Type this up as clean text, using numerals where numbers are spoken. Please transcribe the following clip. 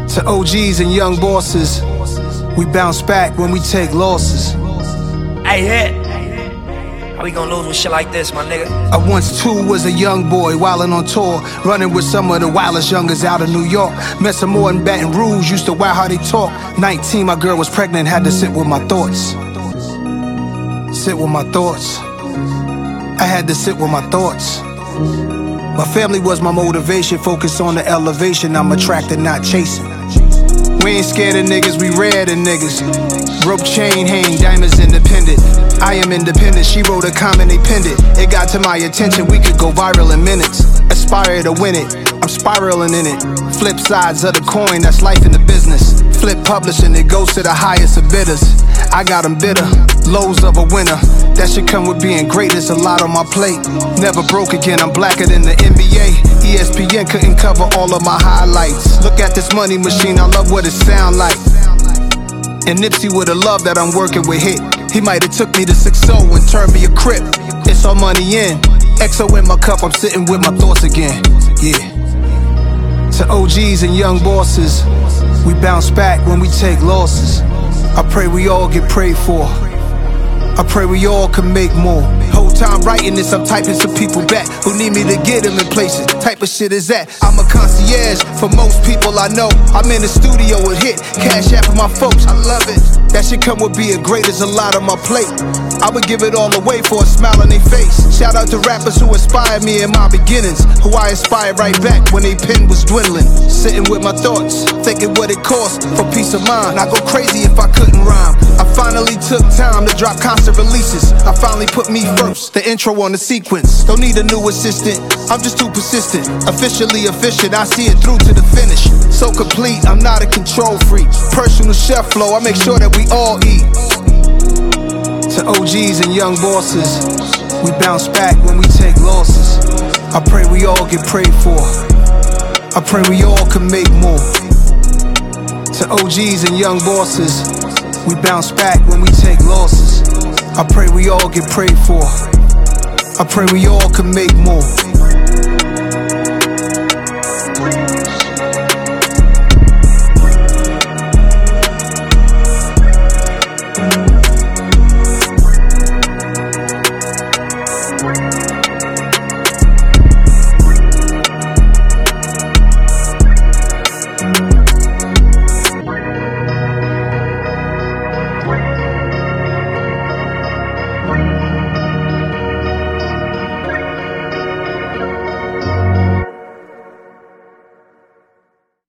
To OGs and young bosses, we bounce back when we take losses. Hey, hit. How we gonna lose with shit like this, my nigga? I once too was a young boy, wildin' on tour, running with some of the wildest youngers out of New York. Met some more in Baton Rouge, used to wow how they talk. 19, my girl was pregnant, had to sit with my thoughts. Sit with my thoughts. I had to sit with my thoughts. My family was my motivation, focus on the elevation. I'm attracted, not chasing. We ain't scared of niggas, we rare than niggas. Rope chain hang, diamonds independent. I am independent, she wrote a comment, they pinned it. It got to my attention, we could go viral in minutes. Aspire to win it, I'm spiraling in it. Flip sides of the coin, that's life in the business. Flip publishing, it goes to the highest of bidders. I got them bitter, lows of a winner. That should come with being great, there's a lot on my plate. Never broke again, I'm blacker than the NBA. ESPN couldn't cover all of my highlights. Look at this money machine, I love what it sound like. And Nipsey would've loved that I'm working with Hit. He might've took me to 6-0 and turned me a crip. It's all money in, XO in my cup, I'm sitting with my thoughts again. Yeah. To OGs and young bosses, we bounce back when we take losses. I pray we all get prayed for. I pray we all can make more. Whole time writing this, I'm typing some people back who need me to get them in places. Type of shit is that? I'm a concierge for most people I know. I'm in the studio with Hit, cash out for my folks. I love it. That shit come with being great, as a lot on my plate. I would give it all away for a smile on their face. Shout out to rappers who inspired me in my beginnings, who I inspired right back when they pen was dwindling. Sitting with my thoughts, thinking what it costs for peace of mind. I go crazy if I couldn't rhyme. I finally took time to drop constant releases. I finally put me first, the intro on the sequence. Don't need a new assistant, I'm just too persistent. Officially efficient, I see it through to the finish. So complete, I'm not a control freak. Personal chef flow, I make sure that we all eat. To OGs and young bosses, we bounce back when we take losses. I pray we all get prayed for. I pray we all can make more. To OGs and young bosses, we bounce back when we take losses. I pray we all get prayed for. I pray we all can make more.